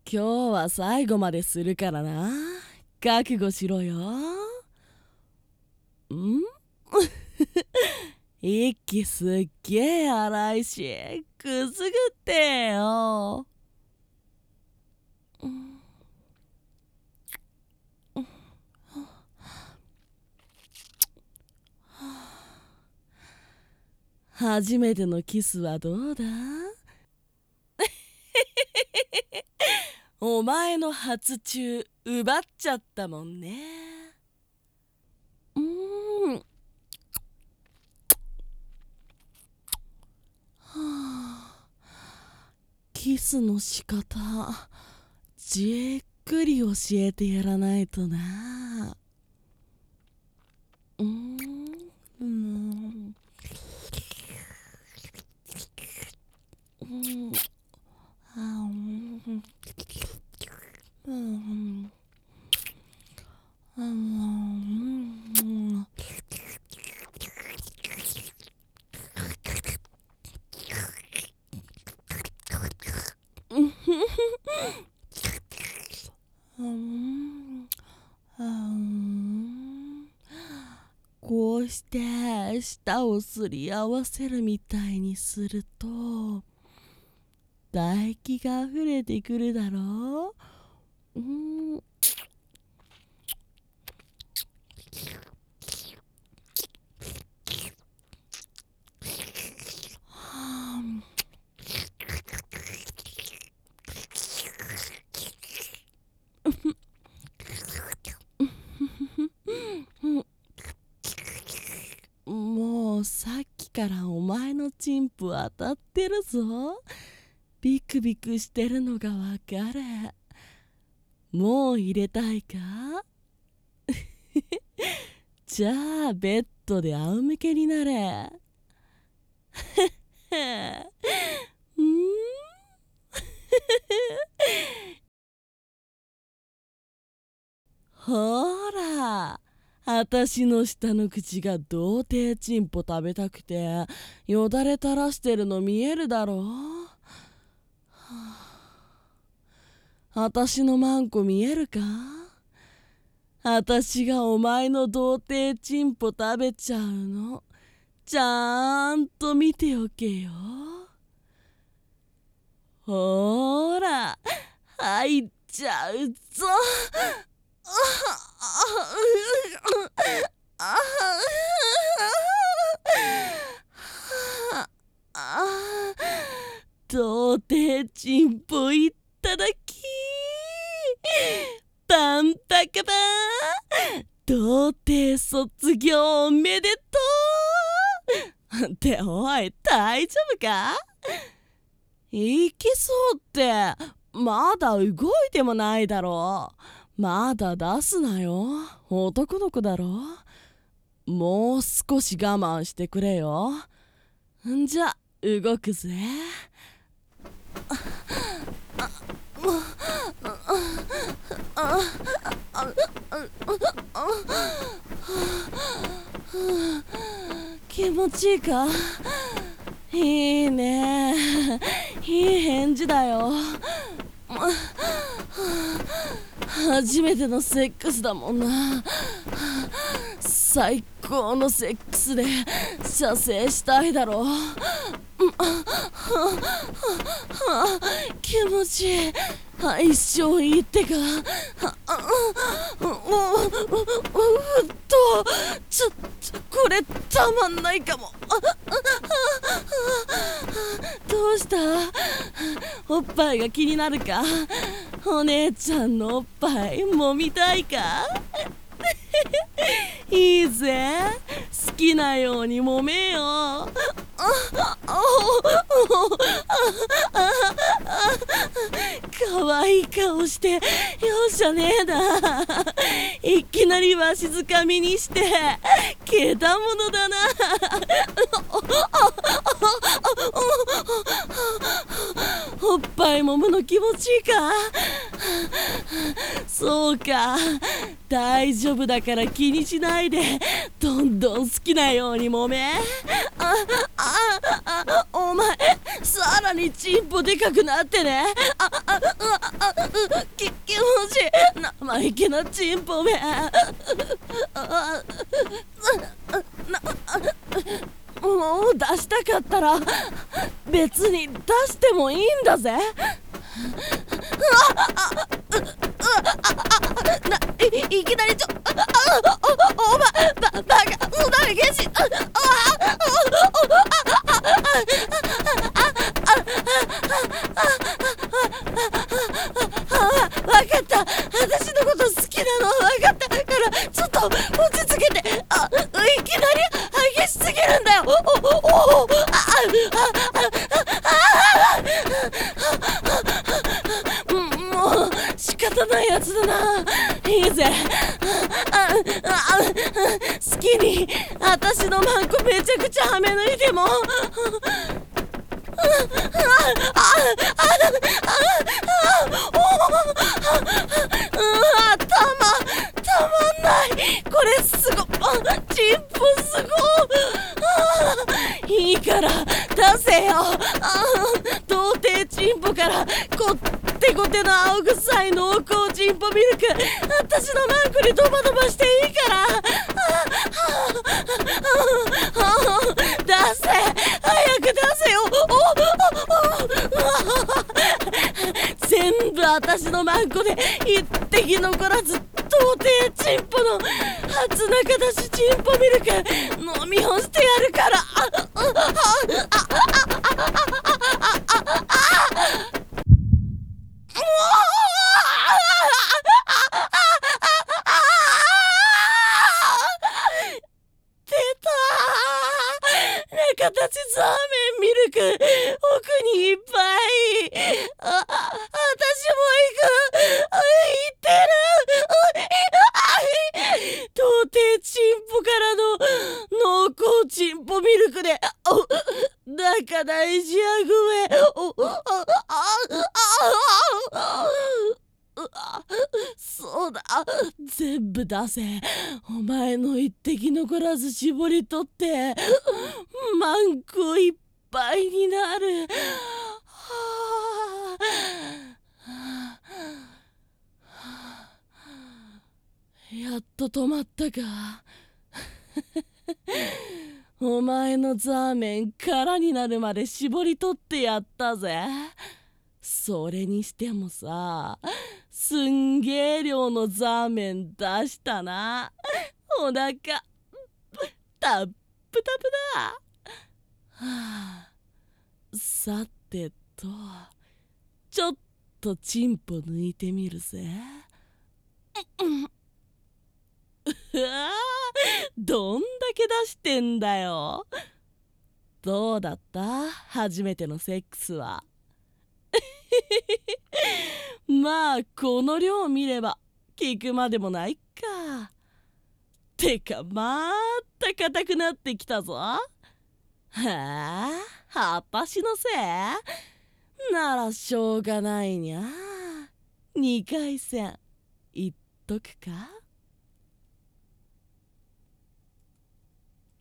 今日は最後までするからな。覚悟しろよ。息すっげえ荒いし、くすぐってよ。初めてのキスはどうだ？お前の初中奪っちゃったもんね。キスの仕方じっくり教えてやらないとな。こうして舌をすり合わせるみたいにすると唾液が溢れてくるだろう。もうさっきからお前のチンプ当たってるぞ。ビクビクしてるのがわかる。もう入れたいか？じゃあベッドで仰向けになれ。ほら、あたしの下の口が童貞チンポ食べたくてよだれ垂らしてるの見えるだろう。あたしのマンコ見えるか？あたしがお前の童貞チンポ食べちゃうの。ちゃんと見ておけよ。ほら、入っちゃうぞ。童貞チンポいっただき。パンパカパン。童貞卒業おめでとう。っておい、大丈夫か？いきそうってまだ動いてもないだろう。まだ出すなよ。男の子だろ。もう少し我慢してくれよ。んじゃ動くぜ。気持ちいいか？いいね。いい返事だよ。初めてのセックスだもんな。最高のセックスで射精したいだろう。気持ちいい。一生いいってか。ちょっとこれたまんないかも。どうした？おっぱいが気になるか？お姉ちゃんのおっぱい揉みたいか？いいぜ、好きなように揉めよ。かわいい顔してようじゃねえな。いきなりわしづかみにしてけたものだな。おっぱい揉むの気持ちいいか？そうか、大丈夫だから気にしないでどんどん好きなように揉め。お前さらにチンポでかくなってね。 息のチンポめ。もう出したかったら別に出してもいいんだぜ。いきなりお前バカもだめゲシ。わかった、私のこと好きなのわかったからちょっと落ち着けて。いきなり激しすぎるんだよ。もう仕方ないやつだな。いいぜ。好きに私のマンコめちゃくちゃはめ抜いても。たまんない。これすごチンポすごいいから出せよ。童貞チンポからこってこての青臭い濃厚チンポミルク、私のマンコにドバドバしていいから。出せ、早く出せよ。全部私のマンコで一滴残らず童貞チンポの初中出しチンポミルク飲み干してやるから。出た中立ちザーメンミルク奥にいっぱい。私も行く。行ってる。童貞チンポからの濃厚チンポミルクで中大事やごめん。そうだ、全部出せ。お前の一滴残らず絞り取ってマンコいっぱいになる。やっと止まったか。お前のザーメン空になるまで絞り取ってやったぜ。それにしてもさ、すんげー量のザーメン出したな。お腹タップタプだ。さてと、ちょっとチンポ抜いてみるぜ。どんだけ出してんだよ。どうだった？初めてのセックスは。まあこの量見れば聞くまでもないか。てかまた硬くなってきたぞ。はあ、私のせいならしょうがないにゃ。2回戦いっとくか。